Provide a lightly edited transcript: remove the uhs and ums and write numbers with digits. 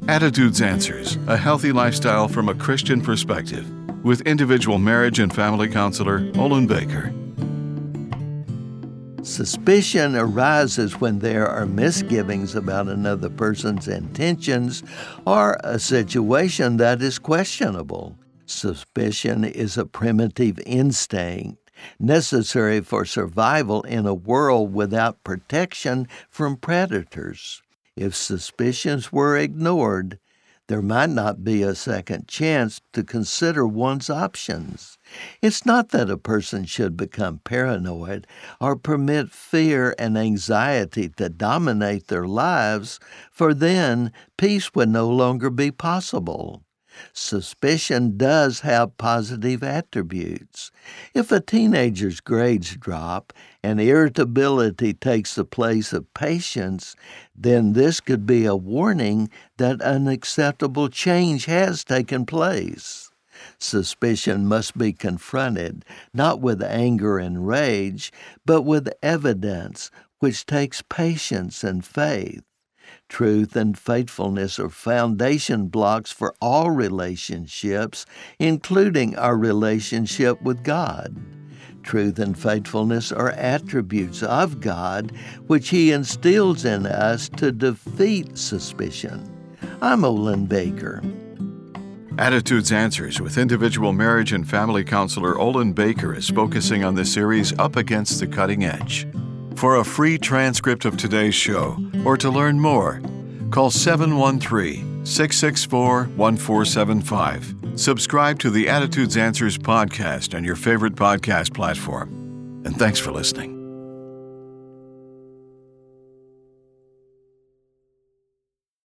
Attitudes Answers, a healthy lifestyle from a Christian perspective, with individual marriage and family counselor Olin Baker. Suspicion arises when there are misgivings about another person's intentions or a situation that is questionable. Suspicion is a primitive instinct necessary for survival in a world without protection from predators. If suspicions were ignored, there might not be a second chance to consider one's options. It's not that a person should become paranoid or permit fear and anxiety to dominate their lives, for then peace would no longer be possible. Suspicion does have positive attributes. If a teenager's grades drop and irritability takes the place of patience, then this could be a warning that unacceptable change has taken place. Suspicion must be confronted, not with anger and rage, but with evidence, which takes patience and faith. Truth and faithfulness are foundation blocks for all relationships, including our relationship with God. Truth and faithfulness are attributes of God, which He instills in us to defeat suspicion. I'm Olin Baker. Attitudes Answers with individual marriage and family counselor Olin Baker is focusing on the series Up Against the Cutting Edge. For a free transcript of today's show or to learn more, call 713-664-1475. Subscribe to the Attitudes Answers podcast on your favorite podcast platform. And thanks for listening.